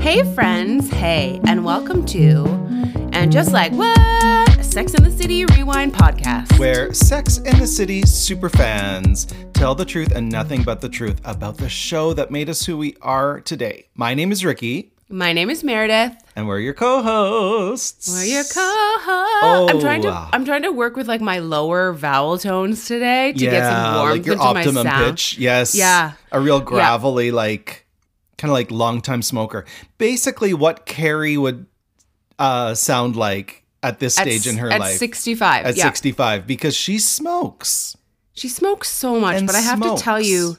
Hey friends, hey, and welcome to, and just like what, Sex and the City Rewind podcast. Where Sex and the City superfans tell the truth and nothing but the truth about the show that made us who we are today. My name is Ricky. My name is Meredith. And we're your co-hosts. We're your co-hosts. I'm trying to work with like my lower vowel tones today to get some warmth like your into optimum my sound. pitch. Yes. Yeah. A real gravelly, like kind of like long-time smoker. Basically what Carrie would sound like at this stage in her life. At 65. At 65, because she smokes. She smokes so much, And but I have to tell you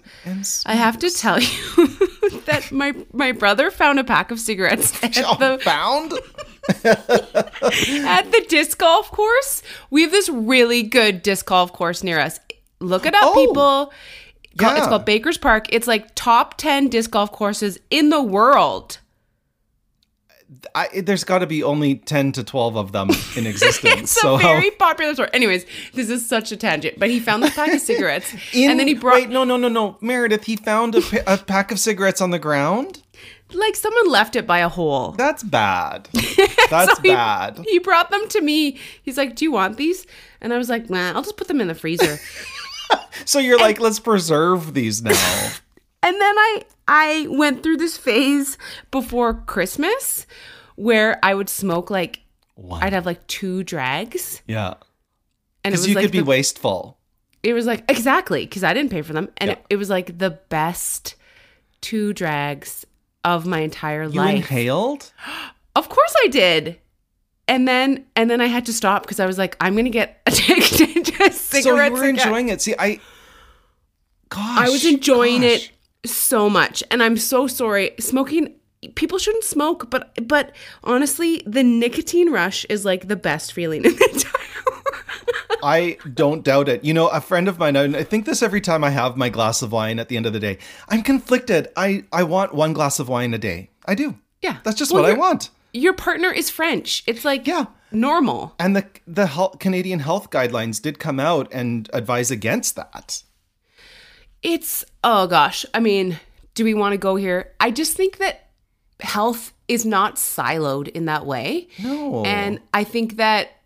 that my brother found a pack of cigarettes at the disc golf course. We have this really good disc golf course near us. Look it up, people. Yeah. It's called Baker's Park. It's like top 10 disc golf courses in the world. There's got to be only 10 to 12 of them in existence. It's a very popular sport. Anyways, this is such a tangent. But he found this pack of cigarettes, and then he brought. Wait, no, Meredith. He found a pack of cigarettes on the ground. Like someone left it by a hole. That's bad. That's bad. He brought them to me. He's like, "Do you want these?" And I was like, "Nah, I'll just put them in the freezer." So you're like, let's preserve these now. And then I went through this phase before Christmas where I would smoke like, I'd have like 2 drags. Yeah. And it was you like could be wasteful. It was like, exactly, because I didn't pay for them. And Yeah. it was like the best 2 drags of my entire You life. inhaled? Of course I did. And then I had to stop because I was like, I'm going to get addicted to cigarettes. So you were again. enjoying it. See, I was enjoying it so much. And I'm so sorry. Smoking, people shouldn't smoke, but honestly, the nicotine rush is like the best feeling in the entire world. I don't doubt it. You know, a friend of mine, I think this every time I have my glass of wine at the end of the day. I'm conflicted. I want 1 glass of wine a day. I do. Yeah. That's just what I want. Your partner is French. It's like Yeah. normal. And the Canadian health guidelines did come out and advise against that. It's, oh gosh. I mean, do we want to go here? I just think that health is not siloed in that way. No. And I think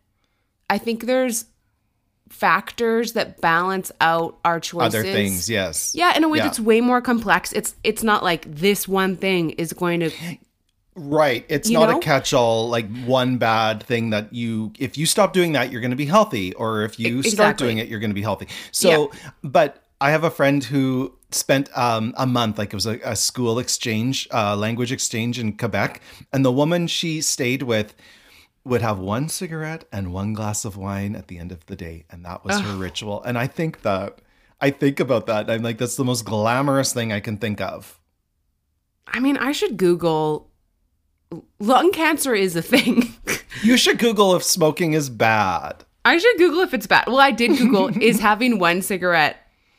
there's factors that balance out our choices. Other things, yes. Yeah, in a way that's way more complex. It's not like this one thing is going to... Right. It's not a catch-all, like one bad thing that if you stop doing that, you're going to be healthy. Or if you start doing it, you're going to be healthy. So, but I have a friend who spent a month, like it was a school exchange, language exchange in Quebec. And the woman she stayed with would have 1 cigarette and 1 glass of wine at the end of the day. And that was her ritual. And I think about that. And I'm like, that's the most glamorous thing I can think of. I mean, I should Google... Lung cancer is a thing. You should Google if smoking is bad. I should Google if it's bad. Well, I did Google, is having 1 cigarette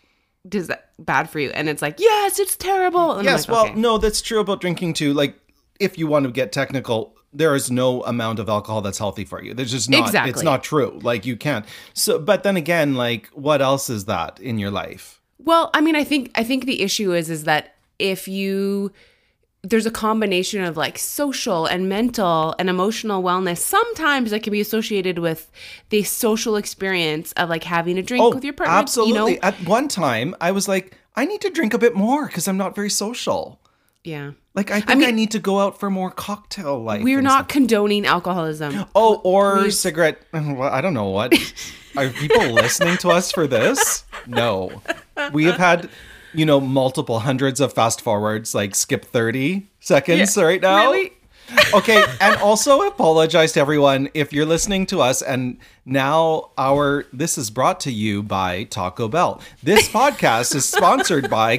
bad for you? And it's like, yes, it's terrible. And yes, I'm like, well, no, that's true about drinking too. Like, if you want to get technical, there is no amount of alcohol that's healthy for you. There's just not. Exactly. It's not true. Like, you can't. So, but then again, like, what else is that in your life? Well, I mean, I think the issue is that there's a combination of like social and mental and emotional wellness. Sometimes that can be associated with the social experience of like having a drink with your partner. Absolutely. You know? At one time, I was like, I need to drink a bit more because I'm not very social. Yeah. Like, I think I need to go out for more cocktail life. We're not condoning alcoholism. Oh, or cigarette. Well, I don't know what. Are people listening to us for this? No. We have had... multiple hundreds of fast forwards, like skip 30 seconds right now. Really? Okay. And also apologize to everyone if you're listening to us. And now this is brought to you by Taco Bell. This podcast is sponsored by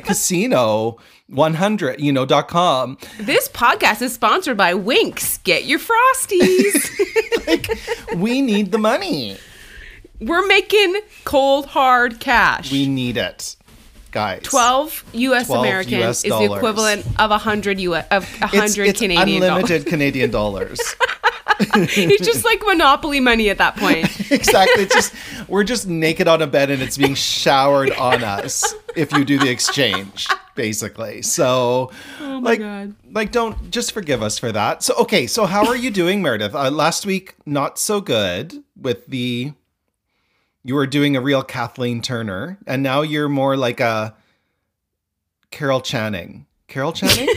Casino100, This podcast is sponsored by Winks. Get your Frosties. Like, we need the money. We're making cold, hard cash. We need it. Guys, 12 U.S. American US is the equivalent of 100 it's Canadian unlimited dollars. Canadian dollars. It's just like Monopoly money at that point. Exactly. We're just naked on a bed and it's being showered on us if you do the exchange. basically. So, oh my God. Like, don't just forgive us for that. So, okay. So how are you doing, Meredith? Last week, not so good with you were doing a real Kathleen Turner, and now you're more like a Carol Channing. Carol Channing?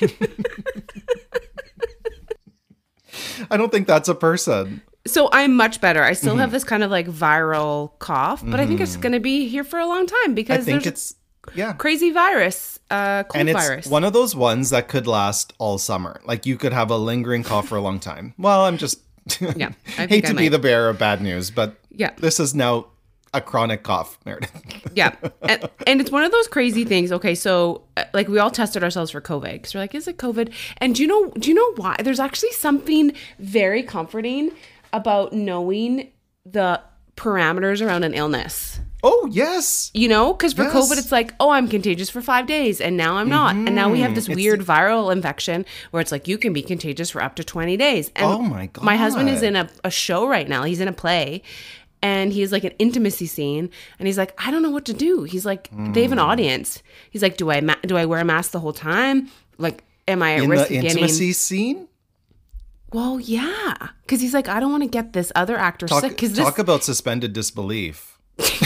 I don't think that's a person. So I'm much better. I still have this kind of like viral cough, but I think it's going to be here for a long time because there's crazy virus, cold and it's virus. One of those ones that could last all summer. Like you could have a lingering cough for a long time. Well, I'm just hate to be the bearer of bad news, but this is now a chronic cough, Meredith. And it's one of those crazy things. Okay, so like we all tested ourselves for COVID because we're like, is it COVID? And do you know why? There's actually something very comforting about knowing the parameters around an illness. Oh, yes. You know, because for COVID, it's like, oh, I'm contagious for 5 days and now I'm not. And now we have this weird viral infection where it's like you can be contagious for up to 20 days. And oh, my God. My husband is in a show right now. He's in a play. And he's like an intimacy scene. And he's like, I don't know what to do. He's like, they have an audience. He's like, do I wear a mask the whole time? Like, am I at risk of getting... In the intimacy scene? Well, yeah. Because he's like, I don't want to get this other actor sick. Talk about suspended disbelief.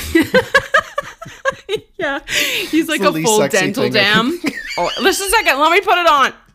Yeah. He's like a full dental dam. Oh, just a second. Let me put it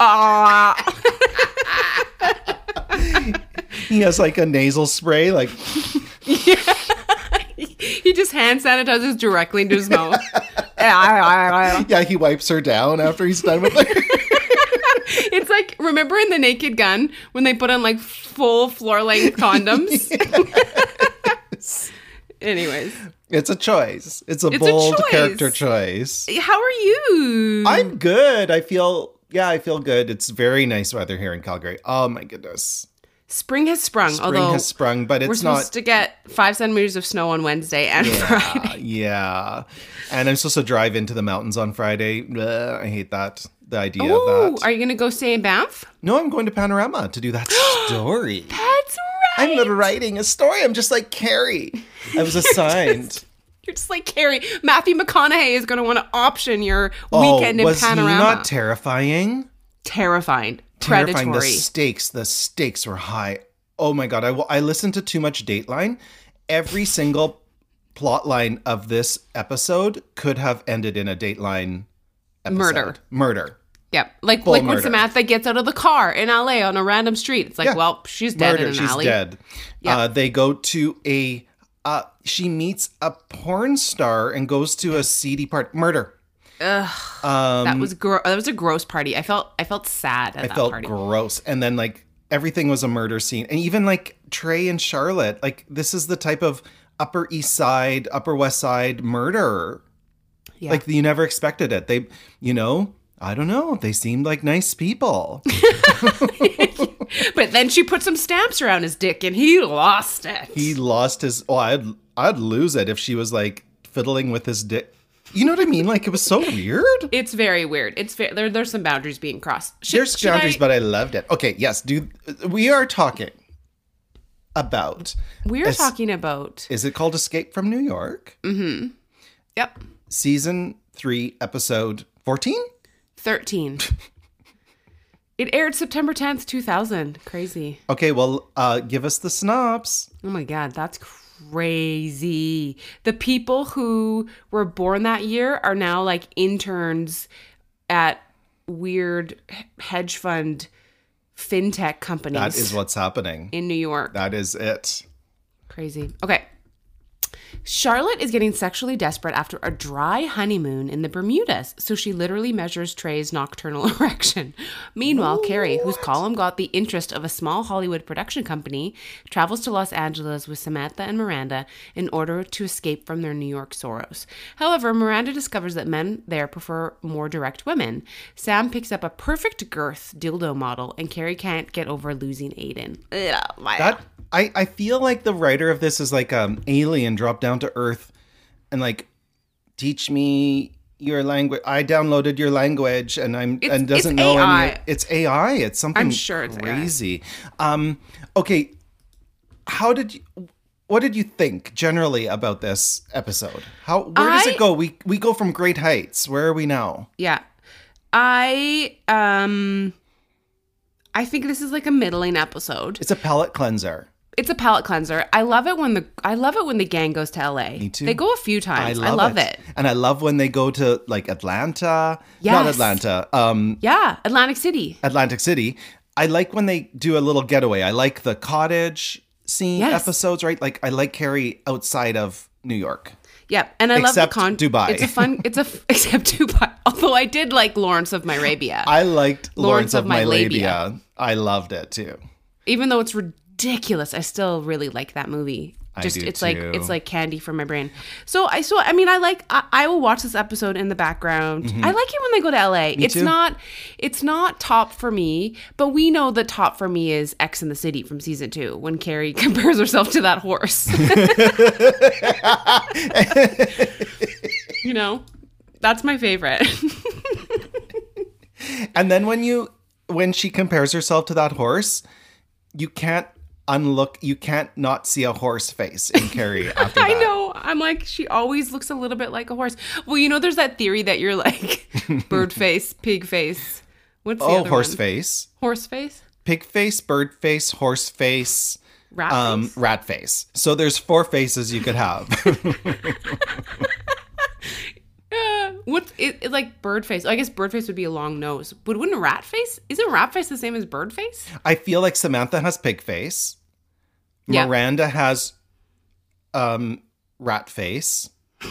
on. He has like a nasal spray, like... Yeah. He just hand sanitizes directly into his mouth. Yeah, he wipes her down after he's done with her. It's like, remember in The Naked Gun when they put on like full floor-length condoms? Yes. Anyways. It's a choice. It's a bold character choice. How are you? I'm good. I feel good. It's very nice weather here in Calgary. Oh my goodness. Spring has sprung. But it's we're supposed to get 5 centimeters of snow on Wednesday and Friday. Yeah. And I'm supposed to drive into the mountains on Friday. I hate that. The idea of that. Are you going to go stay in Banff? No, I'm going to Panorama to do that story. That's right. I'm not writing a story. I'm just like Carrie. I was assigned. You're just like Carrie. Matthew McConaughey is going to want to option your weekend in Panorama. Was he not terrifying? Terrifying. Terrifying. Predatory. The stakes were high. Oh my God. I listened to too much Dateline. Every single plot line of this episode could have ended in a Dateline episode. Murder. Yep. Like when Samantha gets out of the car in LA on a random street. It's like, well, she's dead in an alley. She's dead. Yep. They go to she meets a porn star and goes to a seedy part. Murder. Ugh. That was a gross party. I felt sad at that party. I felt gross. And then like everything was a murder scene. And even like Trey and Charlotte, like this is the type of Upper East Side, Upper West Side murder. Yeah. Like you never expected it. They, I don't know. They seemed like nice people. But then she put some stamps around his dick and he lost it. He lost his... Oh, I'd lose it if she was like fiddling with his dick. You know what I mean? Like it was so weird. It's very weird. There's some boundaries being crossed. There's boundaries, but I loved it. Okay, yes. We are talking about... Is it called Escape from New York? Mm-hmm. Yep. Season 3, episode 14? 13. It aired September 10th, 2000. Crazy. Okay, well, give us the synopsis. Oh my God, that's crazy. The people who were born that year are now like interns at weird hedge fund fintech companies. That is what's happening. In New York. That is it. Crazy. Okay. Charlotte is getting sexually desperate after a dry honeymoon in the Bermudas, so she literally measures Trey's nocturnal erection. Meanwhile, Carrie, whose column got the interest of a small Hollywood production company, travels to Los Angeles with Samantha and Miranda in order to escape from their New York sorrows. However, Miranda discovers that men there prefer more direct women. Sam picks up a perfect girth dildo model, and Carrie can't get over losing Aiden. I feel like the writer of this is like alien dropped down to Earth and like, teach me your language. I downloaded your language and doesn't know any. It's AI. It's something. I'm sure it's crazy. AI. Okay, how did you? what did you think generally about this episode? Where does it go? We go from great heights. Where are we now? Yeah. I think this is like a middling episode. It's a palate cleanser. It's a palate cleanser. I love it when the gang goes to LA. Me too. They go a few times. I love it. And I love when they go to like Atlanta. Yes. Not Atlanta. Yeah, Atlantic City. Atlantic City. I like when they do a little getaway. I like the cottage scene episodes, right? Like I like Carrie outside of New York. Yeah, and I love the Dubai. Except Dubai. Although I did like Lawrence of Arabia. I liked Lawrence of Arabia. I loved it too. Even though it's ridiculous, I still really like that movie. It's like candy for my brain. I will watch this episode in the background. Mm-hmm. I like it when they go to LA. It's not top for me, but we know the top for me is X in the City from season 2 when Carrie compares herself to that horse. You know, that's my favorite. And then when she compares herself to that horse, you can't not see a horse face in Carrie after that. I know. I'm like, she always looks a little bit like a horse. Well, you know, there's that theory that you're like bird face, pig face. What's the other horse one? Face. Horse face? Pig face, bird face, horse face. Rat face. Rat face. So there's 4 faces you could have. What's it like bird face? I guess bird face would be a long nose. But wouldn't rat face? Isn't rat face the same as bird face? I feel like Samantha has pig face. Yeah. Miranda has rat face.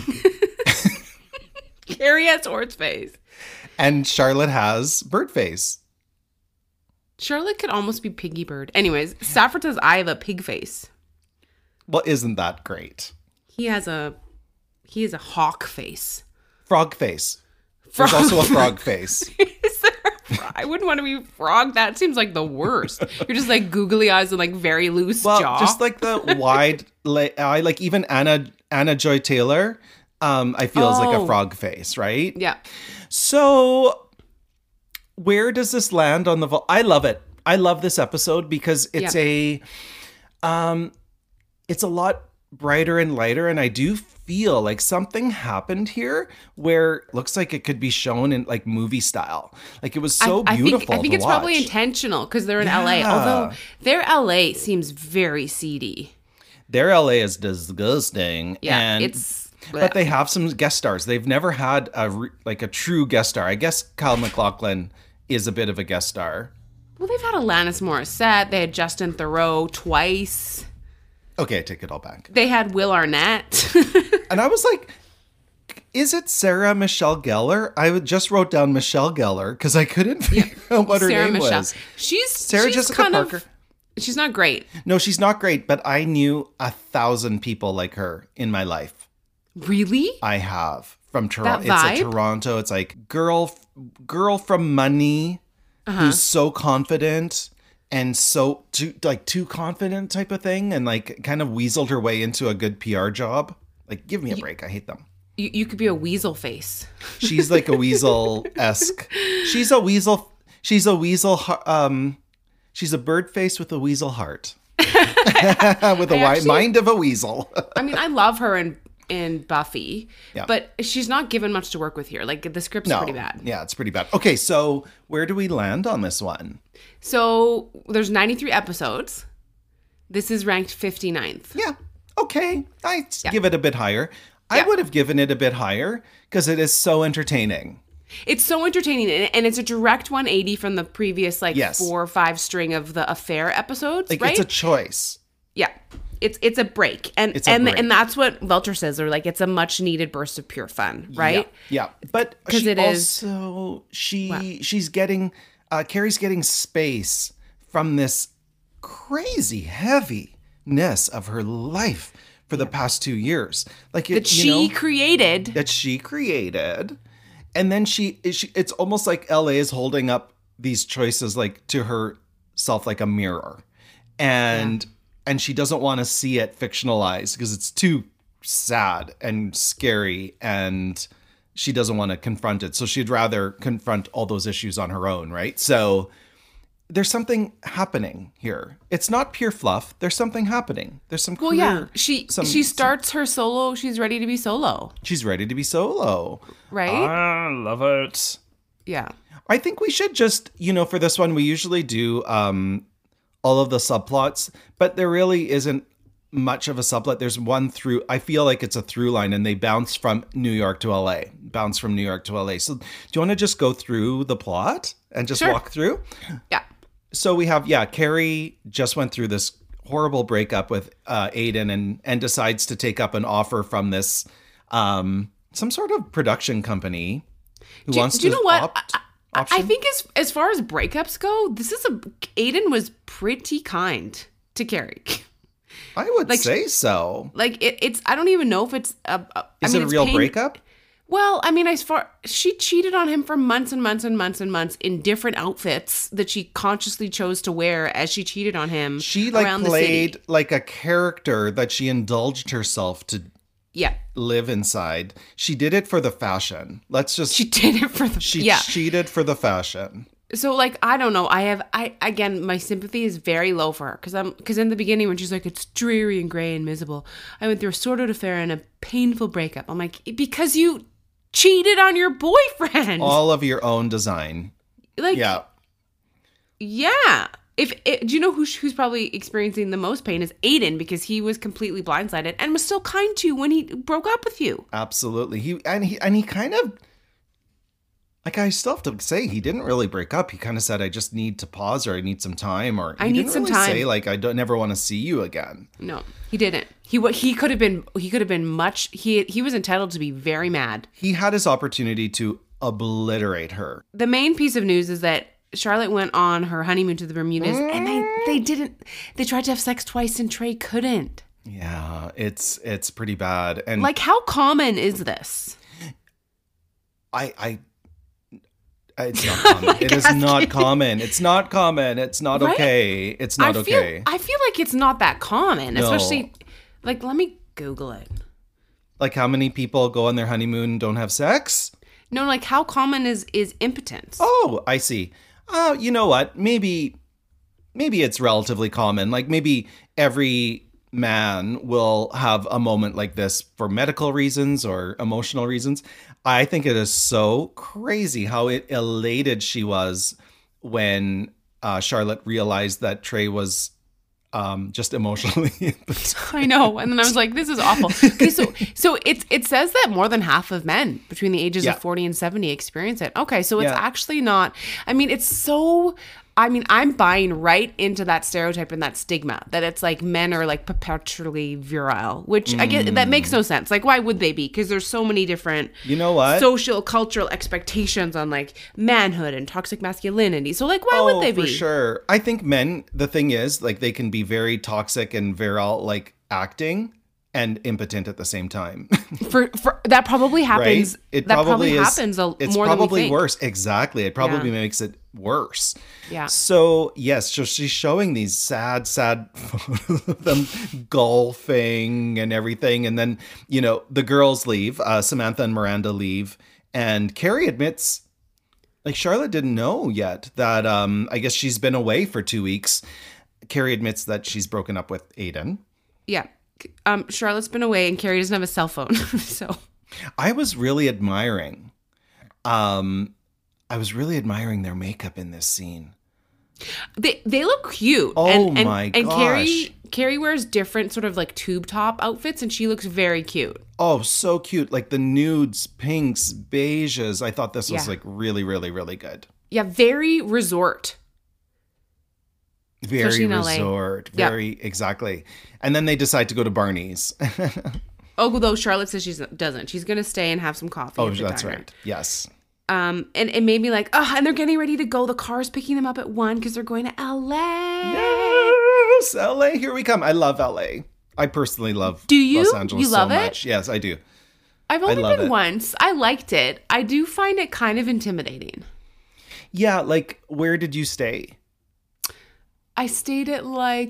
Carrie has horse face. And Charlotte has bird face. Charlotte could almost be Piggy Bird. Anyways, Stafford says I have a pig face. Well, isn't that great? He has a hawk face. Frog face. There's also a frog face. Is there a frog? I wouldn't want to be a frog. That seems like the worst. You're just like googly eyes and like very loose jaw. Just like the wide eye, like even Anna Joy Taylor, I feel is like a frog face, right? Yeah. So where does this land on the I love it. I love this episode because it's it's a lot brighter and lighter, and I do feel like something happened here where it looks like it could be shown in like movie style. Like it was so beautiful. I think it's probably intentional because they're in LA. Although their LA seems very seedy. Their LA is disgusting. Yeah, but they have some guest stars. They've never had a true guest star. I guess Kyle MacLachlan is a bit of a guest star. Well, they've had Alanis Morissette. They had Justin Theroux twice. Okay, I take it all back. They had Will Arnett. And I was like, is it Sarah Michelle Gellar? I just wrote down Michelle Gellar because I couldn't figure out what her name was. She's Jessica Parker. She's not great. No, she's not great, but I knew 1,000 people like her in my life. Really? I have. From Toronto. That vibe? It's a Toronto. It's like girl from Money who's so confident. And so too confident type of thing, and like kind of weaseled her way into a good PR job. Like, give me a break. I hate them. You could be a weasel face. She's like a weasel-esque. She's a weasel. She's a weasel. She's a bird face with a weasel heart. With a mind of a weasel. I mean, I love her in Buffy, but she's not given much to work with here. Like the script's pretty bad. Yeah, it's pretty bad. Okay, so where do we land on this one? So there's 93 episodes. This is ranked 59th. Yeah. Okay. I give it a bit higher. I would have given it a bit higher because it is so entertaining. It's so entertaining, and it's a direct 180 from the previous 4 or 5 string of the Affair episodes, right? It's a choice. Yeah. It's a break. And that's what Welcher says. They're like, it's a much needed burst of pure fun, right? Yeah. But she's getting Carrie's getting space from this crazy heaviness of her life for the past 2 years. Like that she created. And then it's almost like LA is holding up these choices like to herself like a mirror. And she doesn't want to see it fictionalized because it's too sad and scary, and she doesn't want to confront it. So she'd rather confront all those issues on her own, right? So there's something happening here. It's not pure fluff. There's something happening. There's some career. Well, yeah. She starts her solo. She's ready to be solo. She's ready to be solo. Right? I love it. Yeah. I think we should just, for this one, we usually do all of the subplots, but there really isn't much of a subplot. There's one through, I feel like it's a through line, and they bounce from New York to LA. So do you want to just go through the plot and just walk through? Yeah. So we have, Carrie just went through this horrible breakup with Aiden and decides to take up an offer from this some sort of production company who wants to do you know what? I think as far as breakups go, Aiden was pretty kind to Carrie. I would say so. Like it's I don't even know if it's is it a real breakup? Well, I mean, she cheated on him for months and months and months and months in different outfits that she consciously chose to wear as she cheated on him. She played like a character that she indulged herself to live inside. She did it for the fashion. She did it for the She cheated for the fashion. So I don't know. Again, my sympathy is very low for her because in the beginning when she's like, it's dreary and gray and miserable, I went through a sordid affair and a painful breakup. I'm like, because you cheated on your boyfriend. All of your own design. Yeah. Do you know who's probably experiencing the most pain is Aiden, because he was completely blindsided and was still kind to you when he broke up with you. Absolutely. He kind of, I still have to say, he didn't really break up. He kind of said, I just need to pause, or I need some time, or I need some time. Say I don't never want to see you again. No, he didn't. He could have been much. He was entitled to be very mad. He had his opportunity to obliterate her. The main piece of news is that Charlotte went on her honeymoon to the Bermudas, and they didn't. They tried to have sex twice, and Trey couldn't. Yeah, it's pretty bad. And how common is this? It's not common. It is not common. It's not common. It's not okay. It's not okay. I feel like it's not that common, especially let me Google it. How many people go on their honeymoon and don't have sex? No, how common is impotence? Oh, I see. You know what? Maybe it's relatively common. Maybe every man will have a moment like this for medical reasons or emotional reasons. I think it is so crazy how elated she was when Charlotte realized that Trey was just emotionally impotent. I know. And then I was like, this is awful. Okay, so it says that more than half of men between the ages of 40 and 70 experience it. Okay, so it's actually not, I'm buying right into that stereotype and that stigma that it's men are perpetually virile, which I guess that makes no sense. Why would they be? Because there's so many different, social, cultural expectations on manhood and toxic masculinity. So why would they be? For sure. I think men, the thing is, they can be very toxic and virile, acting and impotent at the same time. for that probably happens. Right? Happens more than we think. It's probably worse. Exactly. It probably makes it worse. Yeah. So yes, so she's showing these sad photos of them golfing and everything, and then the girls leave. Samantha and Miranda leave, and Carrie admits, Charlotte didn't know yet that I guess she's been away for 2 weeks. Carrie admits that she's broken up with Aiden. Yeah. Charlotte's been away and Carrie doesn't have a cell phone. So I was really admiring their makeup in this scene. They look cute. Oh my gosh. And Carrie wears different sort of tube top outfits, and she looks very cute. Oh, so cute. The nudes, pinks, beiges. I thought this was really, really, really good. Yeah, very resort. Very resort. Very, exactly. And then they decide to go to Barney's. Although Charlotte says she doesn't. She's going to stay and have some coffee. Oh, that's right. Yes. And it made me and they're getting ready to go. The car's picking them up at 1 because they're going to LA. Yes, LA. Here we come. I love LA. I personally love Los Angeles so much. Yes, I do. I've only been once. I liked it. I do find it kind of intimidating. Yeah, where did you stay? I stayed at I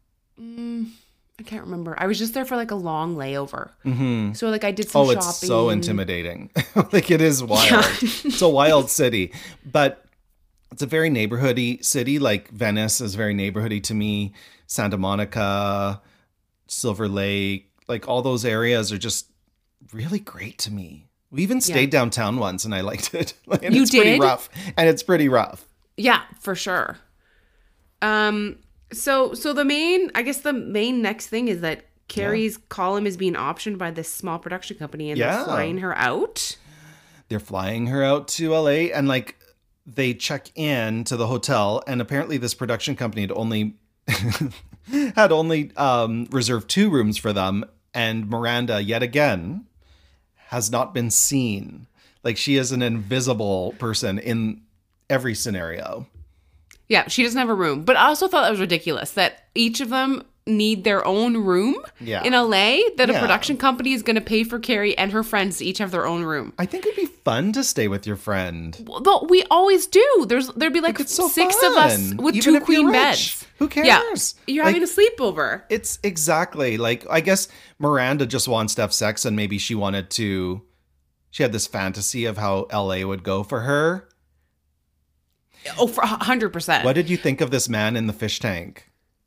can't remember. I was just there for a long layover. Mm-hmm. So I did some shopping. Oh, it's so intimidating. It is wild. Yeah. It's a wild city. But it's a very neighborhoody city. Like Venice is very neighborhoody to me. Santa Monica, Silver Lake, like all those areas are just really great to me. We even stayed downtown once and I liked it. And you it's did? pretty rough. And it's pretty rough. Yeah, for sure. So the main next thing is that Carrie's column is being optioned by this small production company and they're flying her out. They're flying her out to LA and like they check in to the hotel and apparently this production company had only reserved 2 rooms for them, and Miranda yet again has not been seen. Like she is an invisible person in every scenario. Yeah, she doesn't have a room. But I also thought that was ridiculous that each of them need their own room in LA, that a production company is going to pay for Carrie and her friends to each have their own room. I think it'd be fun to stay with your friend. Well, we always do. There'd be like 6 of us with Even 2 queen beds. Who cares? Yeah, you're having a sleepover. It's exactly like, I guess Miranda just wants to have sex and maybe she had this fantasy of how LA would go for her. Oh, for 100%. What did you think of this man in the fish tank?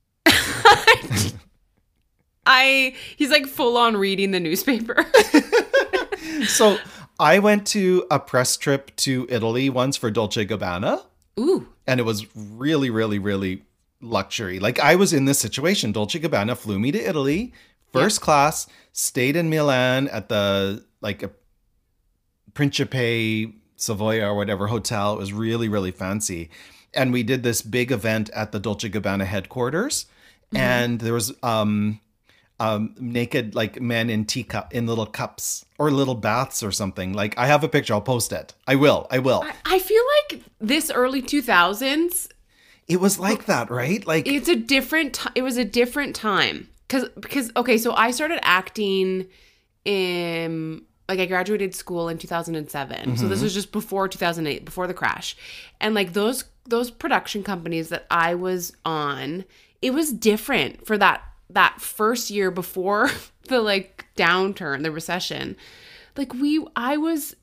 He's like full on reading the newspaper. So I went to a press trip to Italy once for Dolce & Gabbana. Ooh. And it was really, really, really luxury. Like I was in this situation. Dolce & Gabbana flew me to Italy, first class, stayed in Milan at the a Principe Savoia or whatever hotel. It was really, really fancy. And we did this big event at the Dolce & Gabbana headquarters. Mm-hmm. And there was naked like men in in little cups or little baths or something. Like I have a picture. I'll post it. I will. I feel like this early 2000s. It was like that, right? Like it was a different time. Because okay, so I started acting in... Like I graduated school in 2007. Mm-hmm. So this was just before 2008, before the crash. And like those production companies that I was on, it was different for that first year before the like downturn, the recession. Like I was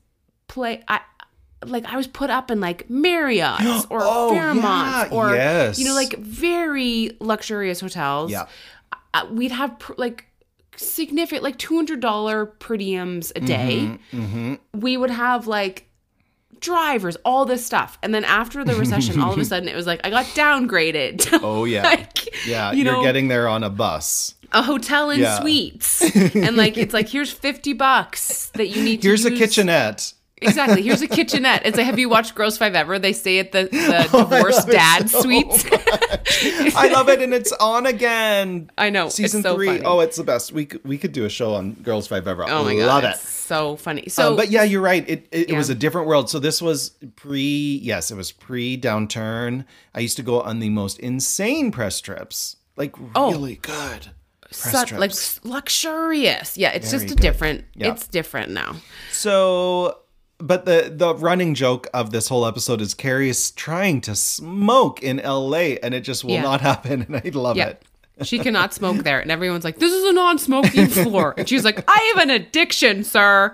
put up in like Marriott's or Fairmont's or like very luxurious hotels. Yeah. We'd have significant like $200 per diems a day. Mm-hmm. We would have like drivers, all this stuff. And then after the recession, all of a sudden it was like I got downgraded to you're getting there on a bus. A hotel in suites. And like it's like here's $50 that you need to use. Here's a kitchenette. Exactly. Here's a kitchenette. It's like, have you watched Girls 5 Ever? They stay at the divorced dad suites. I love it, and it's on again. I know. Season 3. Funny. Oh, it's the best. We could do a show on Girls 5 Ever. Oh my god, love it. So funny. So, but yeah, you're right. It was a different world. So this was pre-downturn. I used to go on the most insane press trips, like really good. Like luxurious. Yeah, it's very just different. Yeah. It's different now. So. But the running joke of this whole episode is Carrie is trying to smoke in LA and it just will not happen. And I love it. She cannot smoke there. And everyone's like, this is a non-smoking floor. And she's like, I have an addiction, sir.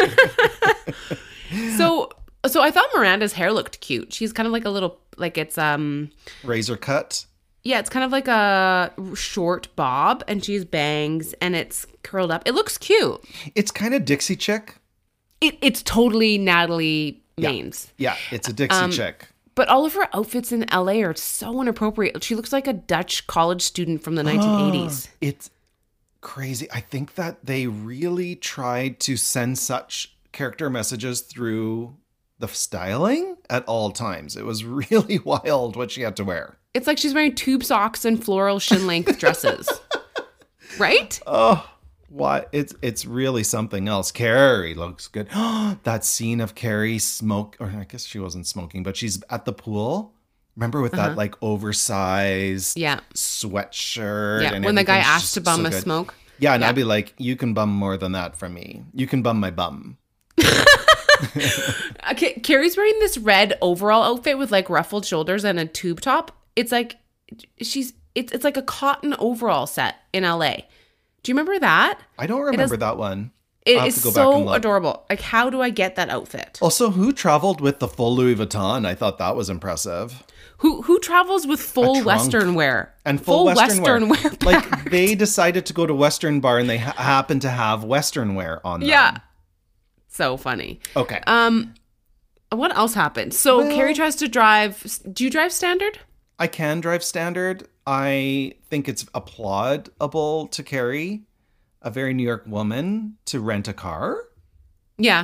So I thought Miranda's hair looked cute. She's kind of like a little, like it's... razor cut? Yeah, it's kind of like a short bob and she has bangs and it's curled up. It looks cute. It's kind of Dixie chick. It's totally Natalie Maines. Yeah, it's a Dixie chick. But all of her outfits in LA are so inappropriate. She looks like a Dutch college student from the 1980s. It's crazy. I think that they really tried to send such character messages through the styling at all times. It was really wild what she had to wear. It's like she's wearing tube socks and floral shin-length dresses. Right? Oh, why? It's really something else. Carrie looks good. That scene of Carrie or I guess she wasn't smoking, but she's at the pool. Remember with that like oversized sweatshirt? Yeah, and when the guy asked to bum a smoke. Yeah, and I'd be like, you can bum more than that from me. You can bum my bum. Okay, Carrie's wearing this red overall outfit with like ruffled shoulders and a tube top. It's like it's like a cotton overall set in LA. Do you remember that? I don't remember that one. It is so adorable. Like, how do I get that outfit? Also, who traveled with the full Louis Vuitton? I thought that was impressive. Who travels with full Western wear? And full Western wear. Like, they decided to go to Western Bar and they happen to have Western wear on them. Yeah. So funny. Okay. What else happened? So Carrie tries to drive. Do you drive standard? I can drive standard. I think it's applaudable to Carrie, a very New York woman, to rent a car. Yeah.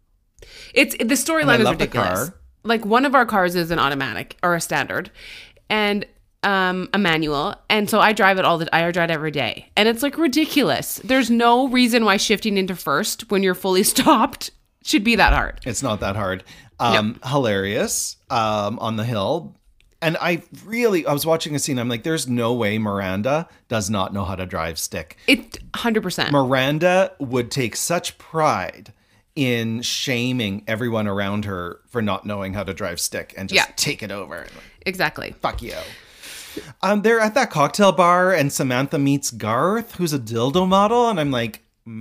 The storyline is ridiculous. Like, one of our cars is an automatic or a standard and a manual. And so I drive it I drive it every day. And it's like ridiculous. There's no reason why shifting into first when you're fully stopped should be that hard. It's not that hard. Hilarious on the hill. And I was watching a scene. I'm like, there's no way Miranda does not know how to drive stick. 100%. Miranda would take such pride in shaming everyone around her for not knowing how to drive stick and just take it over. Exactly. Fuck you. They're at that cocktail bar and Samantha meets Garth, who's a dildo model. And I'm like,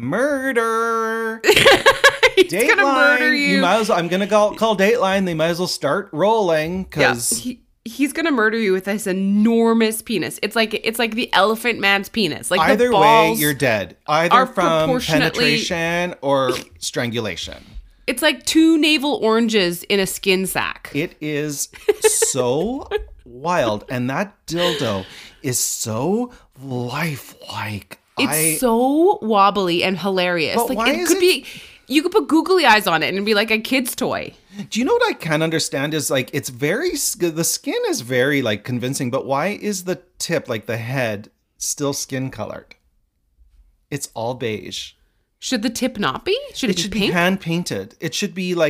murder. He's going to murder you. I'm going to call Dateline. They might as well start rolling because... He's gonna murder you with this enormous penis. It's like the Elephant Man's penis. Like, either way, you're dead. Either from penetration or strangulation. It's like 2 navel oranges in a skin sack. It is so wild, and that dildo is so lifelike. It's so wobbly and hilarious. But like, it could be. You could put googly eyes on it and be like a kid's toy. Do you know what I can understand is, like, the skin is very, like, convincing, but why is the tip, like the head, still skin colored? It's all beige. Should the tip not be? It should be hand painted. It should be like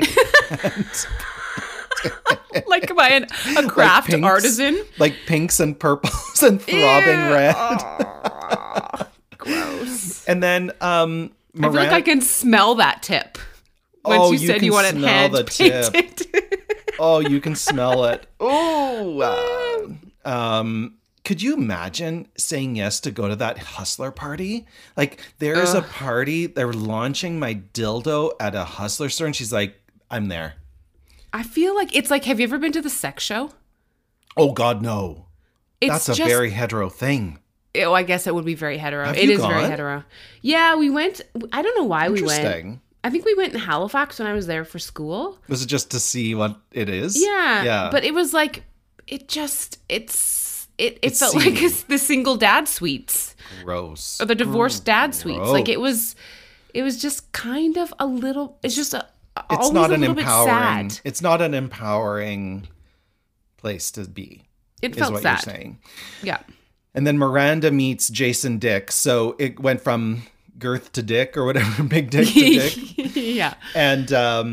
like by a craft like pinks, artisan. Like pinks and purples and throbbing red. Oh, gross. And then I feel like I can smell that tip. Once you said you want it hand painted. Oh, you can smell it. Oh. Could you imagine saying yes to go to that Hustler party? Like, there's a party. They're launching my dildo at a Hustler store. And she's like, I'm there. I feel like it's like, have you ever been to the sex show? Oh, God, no. That's a very hetero thing. Oh, I guess it would be very hetero. It is very hetero. Yeah, we went. I don't know why we went. I think we went in Halifax when I was there for school. Was it just to see what it is? Yeah. But it was like, it felt like the single dad suites. Gross. Or the divorced dad suites. Like, it was just kind of a little, it's not an empowering, sad. It's not an empowering place to be. It felt what sad. You're saying. Yeah. And then Miranda meets Jason Dick. So it went from girth to dick or whatever, big dick to dick. Yeah. And,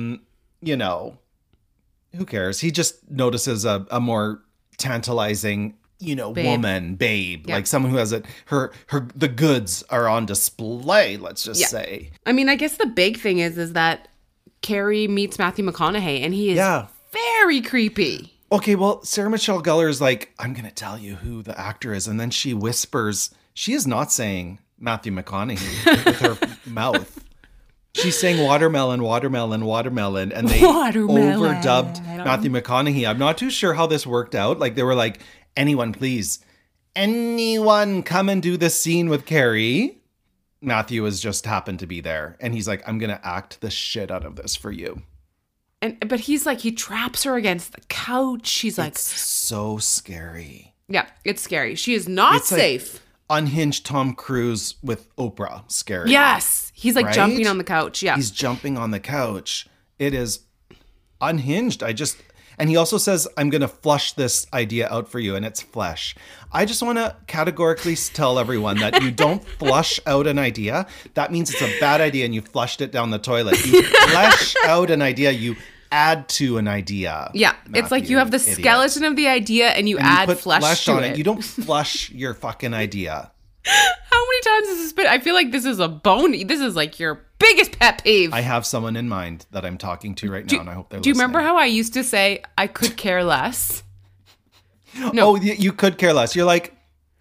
who cares? He just notices a more tantalizing, woman, babe. Yeah. Like someone who has the goods are on display, let's just say. I mean, I guess the big thing is that Carrie meets Matthew McConaughey and he is very creepy. Okay, well, Sarah Michelle Gellar is like, I'm going to tell you who the actor is. And then she whispers, she is not saying Matthew McConaughey with her mouth. She's saying watermelon, watermelon, watermelon. And they overdubbed Matthew McConaughey. I'm not too sure how this worked out. Like, they were like, anyone, please. Anyone come and do this scene with Carrie. Matthew has just happened to be there. And he's like, I'm going to act the shit out of this for you. But he's like, he traps her against the couch. She's like, it's so scary. Yeah, it's scary. She is not safe. Like unhinged Tom Cruise with Oprah scary. Yes. He's like jumping on the couch. Yeah. He's jumping on the couch. It is unhinged. And he also says, I'm going to flush this idea out for you, and it's flesh. I just want to categorically tell everyone that you don't flush out an idea. That means it's a bad idea and you flushed it down the toilet. You flesh out an idea, you add to an idea. Yeah, Matthew, it's like you have the skeleton of the idea and you add flesh to it. You don't flush your fucking idea. How many times has this been? I feel like this is this is like your biggest pet peeve. I have someone in mind that I'm talking to right now, and I hope they're listening. Do you remember how I used to say I could care less? No. Oh, you could care less. You're like,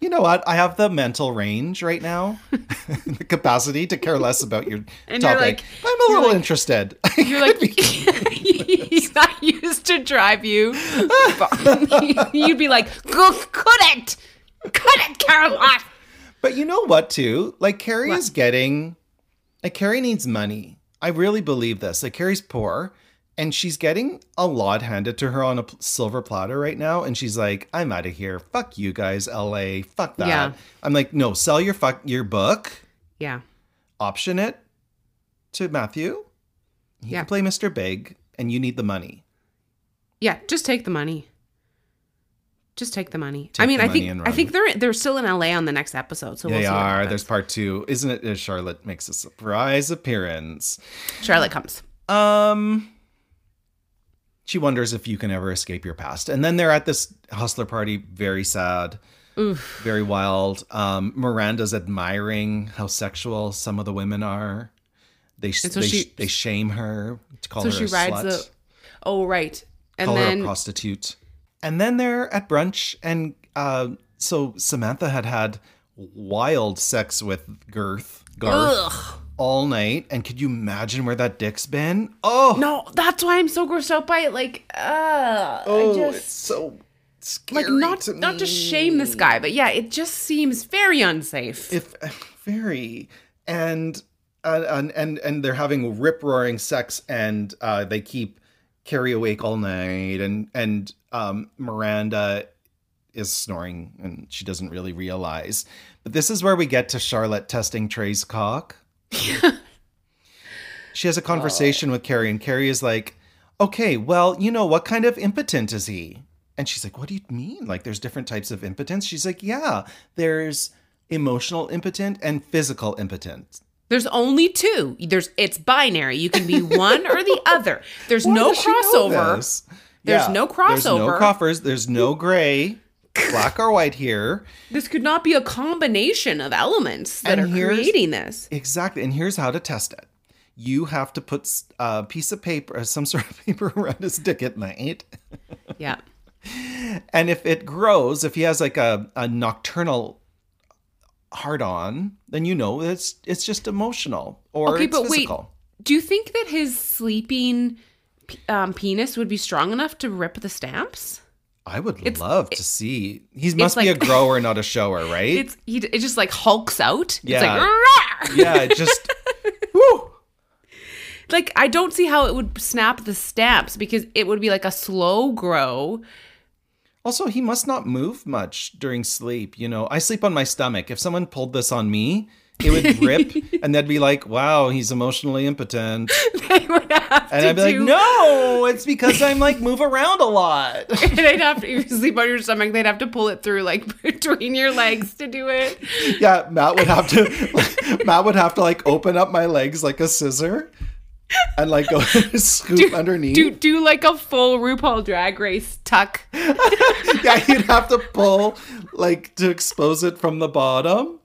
You know what? I have the mental range right now, the capacity to care less about your topic. I'm a little interested. You're like, that used to drive you. You'd be like, cut it, Caroline. But you know what, too? Like, Carrie is getting, like, Carrie needs money. I really believe this. Like, Carrie's poor. And she's getting a lot handed to her on a silver platter right now. And she's like, I'm out of here. Fuck you guys, LA. Fuck that. Yeah. I'm like, no, sell your book. Yeah. Option it to Matthew. He can play Mr. Big. And you need the money. Yeah, just take the money. Just take the money. I think they're still in LA on the next episode. So they are. There's part 2. Isn't it? Charlotte makes a surprise appearance. Charlotte comes. She wonders if you can ever escape your past. And then they're at this hustler party, very sad, very wild. Miranda's admiring how sexual some of the women are. They shame her to call her a slut. Oh, right. And call her a prostitute. And then they're at brunch. And so Samantha had wild sex with Garth. All night. And could you imagine where that dick's been? Oh no, that's why I'm so grossed out by it. Like, it's so scary. Like, not to shame this guy, but yeah, it just seems very unsafe. Very. And they're having rip roaring sex, and they keep Carrie awake all night, and Miranda is snoring, and she doesn't really realize. But this is where we get to Charlotte testing Trey's cock. She has a conversation with Carrie, and Carrie is like, okay, well, you know, what kind of impotent is he? And she's like, what do you mean? Like, there's different types of impotence? She's like, yeah, there's emotional impotent and physical impotent. There's only 2. It's binary. You can be one or the other. There's no crossover. There's no crossover. There's no crossovers. There's no gray. Black or white here. This could not be a combination of elements that are creating this. Exactly. And here's how to test it. You have to put a piece of paper, some sort of paper around his dick at night. Yeah. And if it grows, if he has like a nocturnal hard-on, then you know it's just emotional or it's physical. Wait. Do you think that his sleeping penis would be strong enough to rip the stamps? I would love to see. He must be a grower, not a shower, right? It just like hulks out. Yeah. It's like, yeah, it just, whoo. Like, I don't see how it would snap the stamps, because it would be like a slow grow. Also, he must not move much during sleep. You know, I sleep on my stomach. If someone pulled this on me, it would rip, and they'd be like, wow, he's emotionally impotent. They would have and I'd be like, no, it's because I'm like move around a lot. And they'd have to, if you sleep on your stomach, they'd have to pull it through like between your legs to do it. Yeah, Matt would have to like open up my legs like a scissor and like go scoop underneath. Do like a full RuPaul Drag Race tuck. Yeah, you'd have to pull like to expose it from the bottom.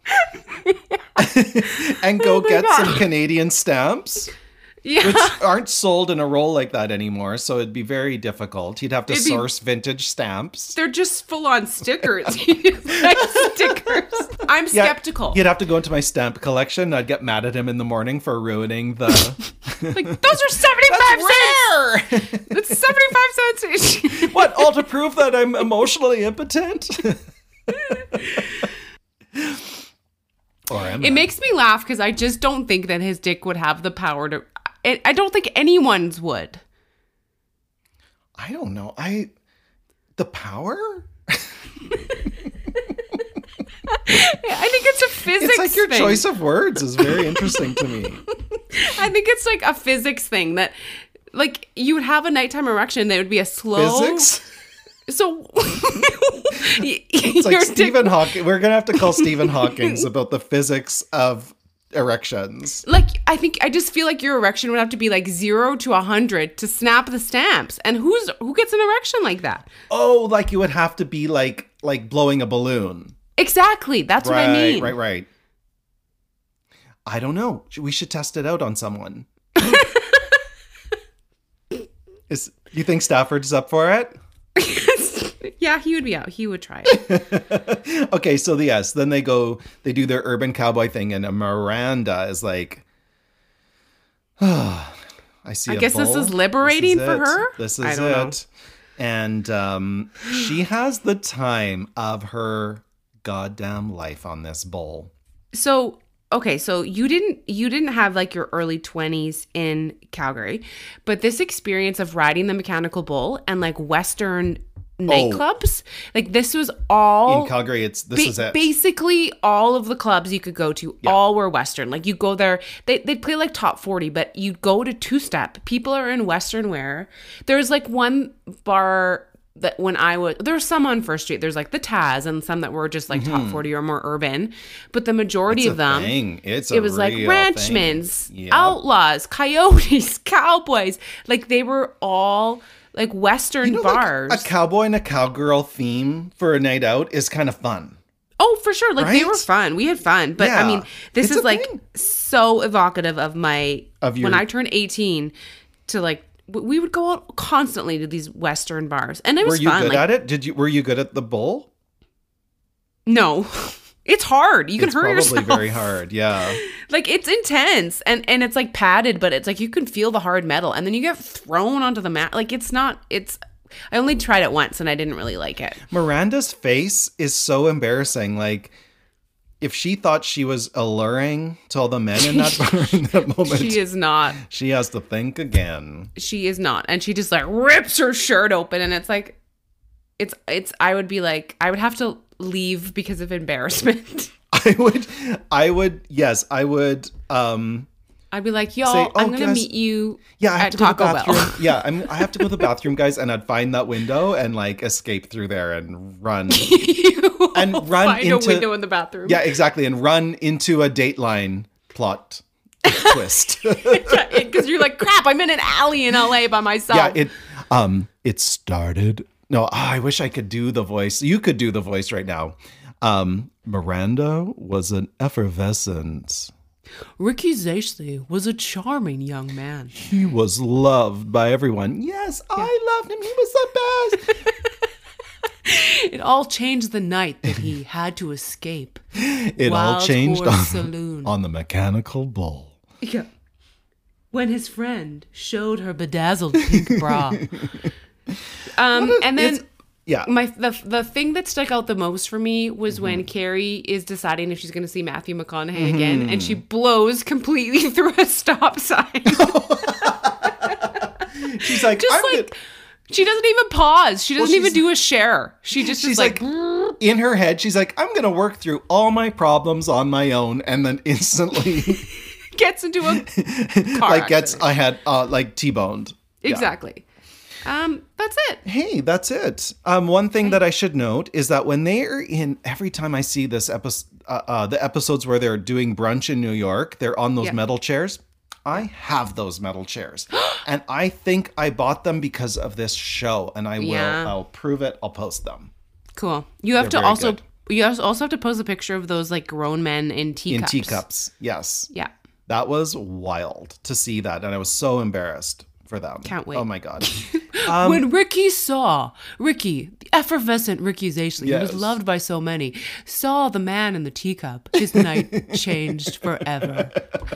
And go get some Canadian stamps. Yeah. Which aren't sold in a roll like that anymore, so it'd be very difficult. You'd have to source vintage stamps. They're just full-on stickers. Like stickers. I'm skeptical. You'd have to go into my stamp collection, and I'd get mad at him in the morning for ruining the... Like, those are 75 cents! That's 75 cents. What, all to prove that I'm emotionally impotent? Or am I? It makes me laugh because I just don't think that his dick would have the power to... I don't think anyone's would. I don't know. The power? I think it's a physics thing. It's like your choice of words is very interesting to me. I think it's like a physics thing that, like, you would have a nighttime erection that would be a slow... Physics? So... It's like Stephen Hawking. We're going to have to call Stephen Hawking about the physics of erections. Like, I just feel like your erection would have to be like 0 to 100 to snap the stamps. And who gets an erection like that? Oh, like you would have to be like blowing a balloon. Exactly. That's what I mean. Right. I don't know. We should test it out on someone. You think Stafford's up for it? Yeah, he would be out. He would try it. Okay, so then they do their urban cowboy thing, and Miranda is like, oh, I see. I guess this is liberating for her. This is it. And she has the time of her goddamn life on this bull. So, okay, so you didn't have like your early 20s in Calgary, but this experience of riding the mechanical bull and like Western nightclubs, like this was all in Calgary. This is it. Basically, all of the clubs you could go to, all were Western. Like you go there, they'd play like top 40, but you go to two-step. People are in Western wear. There's like one bar that there's some on First Street. There's like the Taz and some that were just like top 40 or more urban, but the majority of them, it was like Ranchmans, Outlaws, Coyotes, Cowboys. Like they were all like Western bars. Like a cowboy and a cowgirl theme for a night out is kind of fun. Oh, for sure. Like they were fun. We had fun. But I mean, this is like so evocative of when I turned 18 to like, we would go out constantly to these Western bars, and it was fun. Were you good at it? Were you good at the bull? No, it's hard. You can hurt yourself. It's probably very hard. Yeah, like it's intense, and it's like padded, but it's like you can feel the hard metal, and then you get thrown onto the mat. Like it's not. I only tried it once, and I didn't really like it. Miranda's face is so embarrassing. Like, if she thought she was alluring to all the men in that moment. She is not. She has to think again. She is not. And she just like rips her shirt open, and it's like, I would be like, I would have to leave because of embarrassment. I would. Yes, I would. I'd be like, y'all, I'm going to meet you at Taco Bell. Yeah, I have to go to the bathroom, guys. And I'd find that window and like escape through there and run. Find a window in the bathroom. Yeah, exactly. And run into a Dateline plot twist. Because you're like, crap, I'm in an alley in LA by myself. Yeah, it started. No, I wish I could do the voice. You could do the voice right now. Miranda was an effervescent. Ricky Zaishley was a charming young man. He was loved by everyone. Yes, I loved him. He was the best. It all changed the night that he had to escape. It all changed on the mechanical bull. Yeah. When his friend showed her bedazzled pink bra. And then... Yeah. The thing that stuck out the most for me was when Carrie is deciding if she's going to see Matthew McConaughey again, and she blows completely through a stop sign. She's like, she doesn't even pause. She doesn't even do a share. She's like in her head, she's like, I'm going to work through all my problems on my own, and then instantly gets into a car like T-boned. Exactly. Yeah. That's it. Hey, that's it. One thing that I should note is that when they are every time I see this episode, the episodes where they're doing brunch in New York, they're on those metal chairs. I have those metal chairs, and I think I bought them because of this show, and I will. I'll prove it. I'll post them. Cool. You have to also have to post a picture of those like grown men in teacups. In teacups, yes. Yeah. That was wild to see that, and I was so embarrassed for them. Can't wait. Oh my God. When the effervescent Ricky Zaishley, who was loved by so many, saw the man in the teacup, his night changed forever.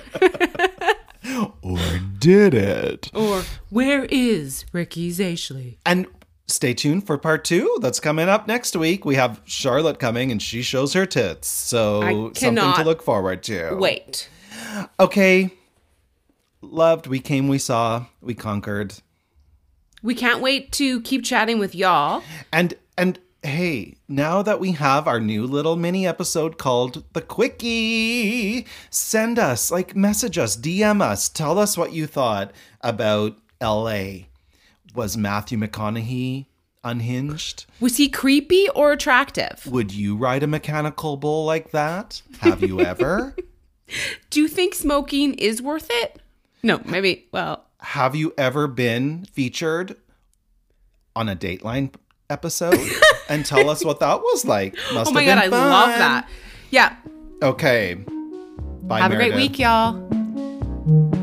Or did it? Or where is Ricky Zaishley? And stay tuned for part 2. That's coming up next week. We have Charlotte coming, and she shows her tits. So something to look forward to. Wait. Okay. Loved, we came, we saw, we conquered. We can't wait to keep chatting with y'all. And hey, now that we have our new little mini episode called The Quickie, send us, message us, DM us, tell us what you thought about LA. Was Matthew McConaughey unhinged? Was he creepy or attractive? Would you ride a mechanical bull like that? Have you ever? Do you think smoking is worth it? No, maybe, well. Have you ever been featured on a Dateline episode? And tell us what that was like. Oh my God, I love that. Yeah. Okay. Bye, Have a great week, y'all.